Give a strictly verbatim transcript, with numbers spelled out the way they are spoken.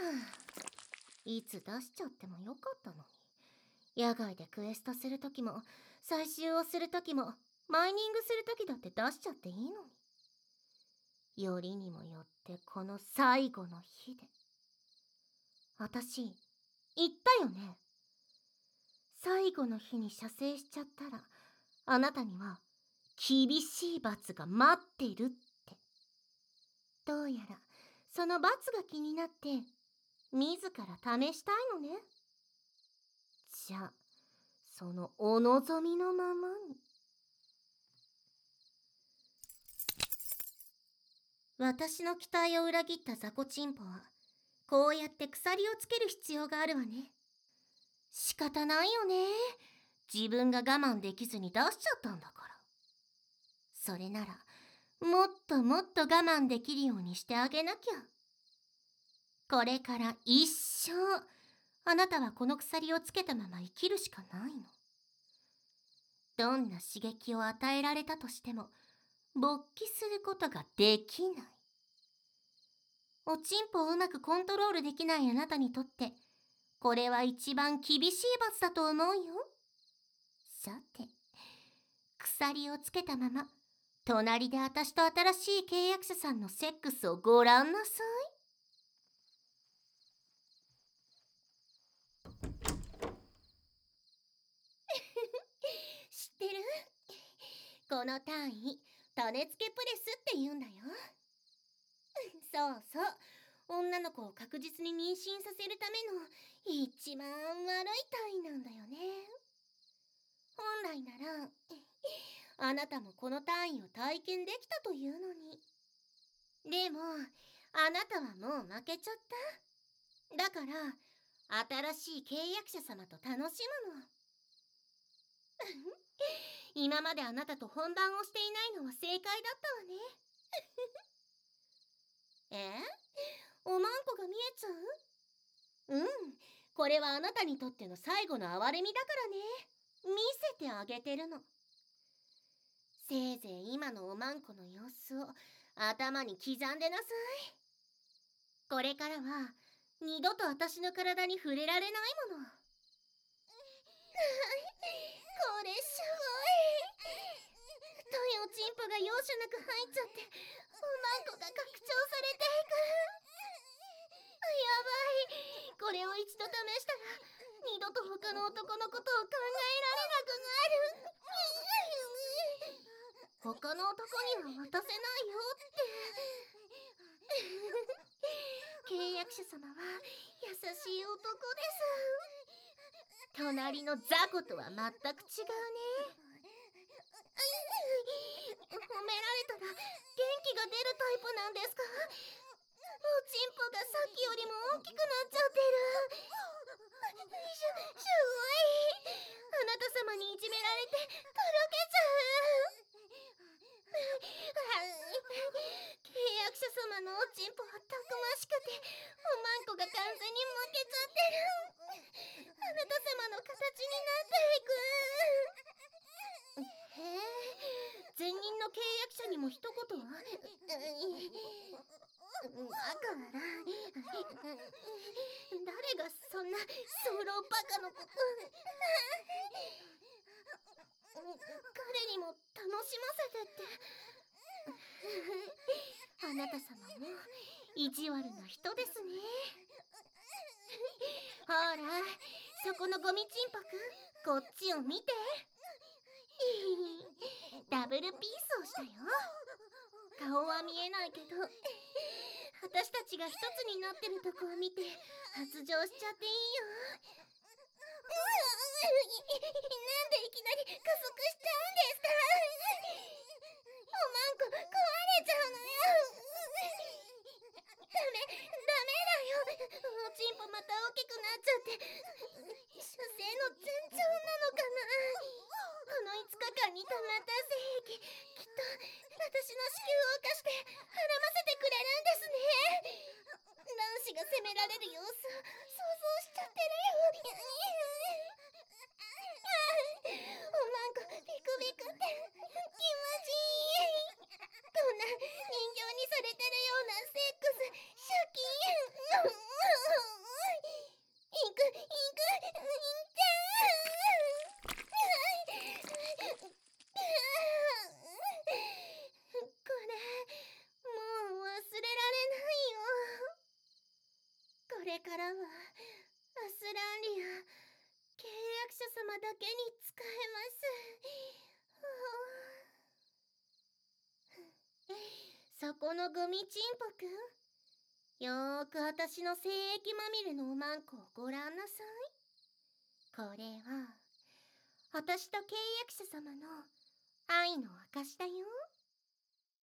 いつ出しちゃってもよかったのに。野外でクエストするときも、採集をするときも、マイニングするときだって出しちゃっていいのに。よりにもよってこの最後の日で。あたし、言ったよね。最後の日に射精しちゃったら、あなたには厳しい罰が待ってるって。どうやら、その罰が気になって、自ら試したいのね。じゃあ、そのお望みのままに。私の期待を裏切った雑魚チンポは、こうやって鎖をつける必要があるわね。仕方ないよね。自分が我慢できずに出しちゃったんだから。それなら、もっともっと我慢できるようにしてあげなきゃ。これから一生、あなたはこの鎖をつけたまま生きるしかないの。どんな刺激を与えられたとしても、勃起することができない。おちんぽをうまくコントロールできないあなたにとって、これは一番厳しい罰だと思うよ。さて、鎖をつけたまま、隣で私と新しい契約者さんのセックスをごらんなさい。知ってる？この単位、種付けプレスって言うんだよ。そうそう。女の子を確実に妊娠させるための一番悪い単位なんだよね。本来なら、あなたもこの単位を体験できたというのに。でも、あなたはもう負けちゃった。だから、新しい契約者様と楽しむの。今まであなたと本番をしていないのは正解だったわね。え？おまんこが見えちゃう？うん、これはあなたにとっての最後の憐れみだからね。見せてあげてるの。せいぜい今のおまんこの様子を頭に刻んでなさい。これからは二度と私の体に触れられないもの。これすごい。太いおちんぽが容赦なく入っちゃっておまんこが拡張されていく。やばい。これを一度試したら二度と他の男のことを考えられなくなる。他の男には渡せないよって。契約者様は優しい男です。隣の雑魚とは全く違うね。褒められたら元気が出るタイプなんですか？おちんぽがさっきよりも大きくなっちゃってる。す、すごい。あなた様にいじめられてとろけちゃう。契約者様のおちんぽはたくましくておまんこが完全に負けちゃってる。あなた様の形になっていく。へえ、前任の契約者にも一言は？だから誰がそんなソロバカのこと彼にも楽しませてって。あなた様も意地悪な人ですね。ほら、そこのゴミチンパくん、こっちを見て。ダブルピースをしたよ。顔は見えないけど私たちが一つになってるとこを見て発情しちゃっていいよ。なんでいきなり加速しちゃうんですか？おまんこ壊れちゃうのよ。ダメ、ダメだよ。おちんぽまた大きくなっちゃって射精の前兆なのかな。このいつかかんに溜まった精液、きっと私の子宮を犯して孕ませてくれるんですね。卵子が責められる様子を想像しちゃってるよ。おまんこビクビクって気持ちいい。こんな人形にさ様だけに使えます。そこのグミチンポくん、よーくあたしの精液まみれのおまんこをごらんなさい。これはあたしと契約者様の愛の証だよ。